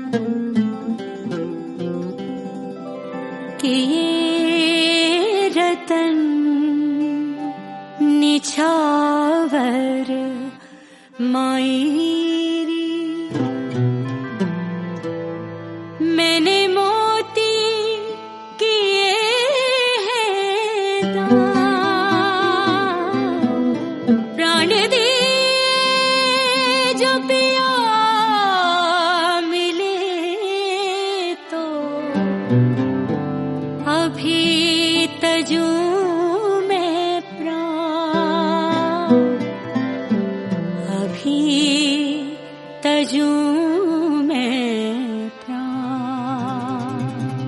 कि ये रतन निछावर मायरी मैंने मोती किए हैं दान प्राण दिए जो पिया मिले तो अभी तजू में प्राण अभी तजू में प्राण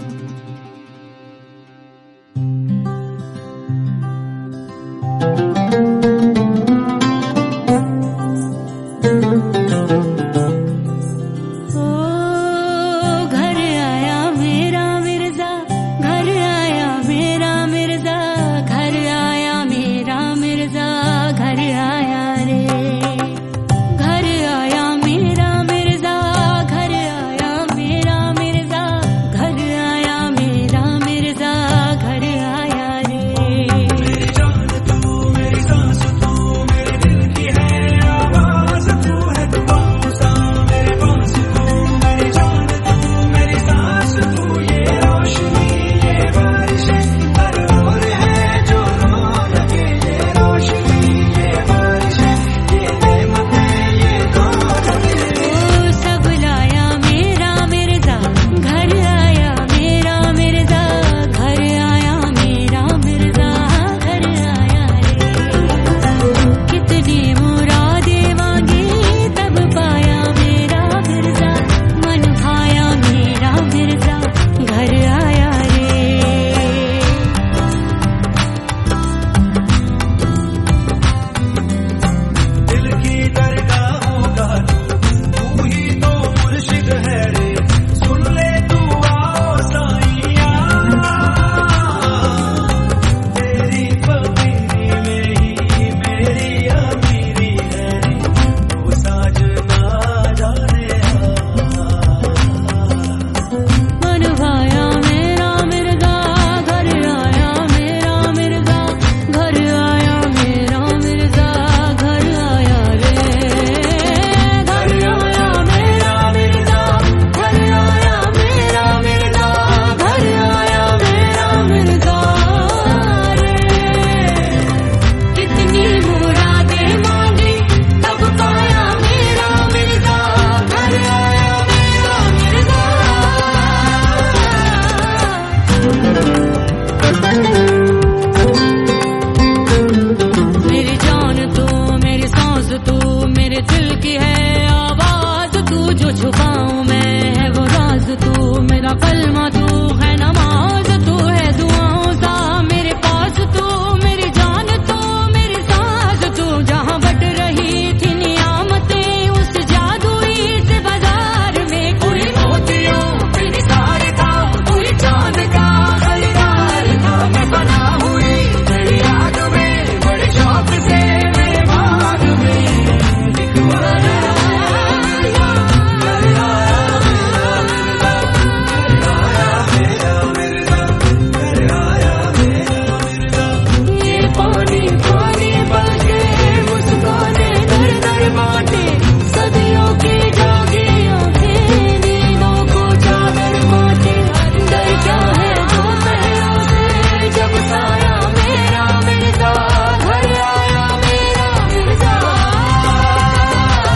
ओ घर आया मेरा मिर्जा घर आया मेरा मिर्जा घर आया मेरा मिर्जा घर आया रे घर आया मेरा मिर्जा घर आया मेरा मिर्जा घर आया मेरा मिर्जा घर आया रे मेरी जान तू मेरी सांस तू मेरे दिल की है आवाज तू है दुआओं सा मेरे पास तू मेरी जान तू मेरी सांस तू ये रोशनी ये बारिशें हर ओर है जो रो लगे ये रोशनी ये बारिशें ये नेमतें ये दौलतें ओ सब लाया मेरा मिर्जा घर आया मेरा मिर्जा घर आया मेरा मिर्जा घर आया रे कितनी मुरादें मांगी तब पाया मेरा मिर्जा मन भाया मेरा मिर्जा घर आया रे दिल की दरगाहों का तू ही तो मुर्शिद है रे सुन ले तू आओ साईया तेरी फकीरी में ही मेरी अमीरी है रे तू साजना जाने मन भाया मेरा मिर्जा घर आया मेरा मिर्जा घर आया मेरा मिर्जा घर आया रे घर आया मेरा मिर्जा घर आया मेरा मिर्जा घर आया मेरा मिर्जा रे कितनी मुरादें मांगी तब पाया मेरा मिर्जा घर आया मेरा मिर्जा मेरी जान तू मेरी सांस तू मेरे दिल की है आवाज तू जो छुपाऊं मैं है वो राज तू मेरा कलमा तू है नमाज तू है दुआओं सा मेरे पास तू मेरी जान तू मेरी सांस तू जहाँ बट रही थी नियामतें उस जादुई से बाजार में कोई मोतियों कोई निसार था कोई चांद का खरीदार था मैं बना हुई तेरी याद में बड़े शौक से मेरे बाग में लिखवाया ये पानी पानी बरसे मुस्काने दर दर बांटे सदियों की जागी आंखें नींदों को चादर बांटे अंदर क्या है जो पहलों से जब साया मेरा मिर्जा घर आया मेरा मिर्जा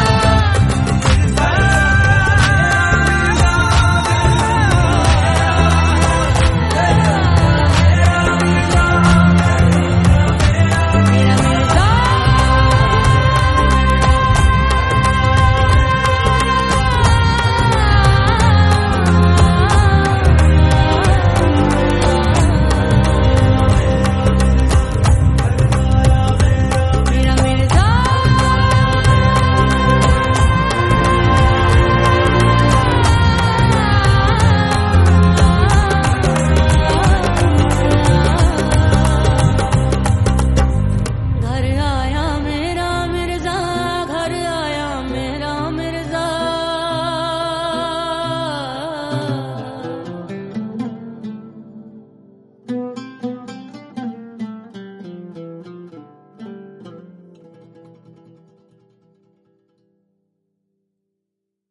सा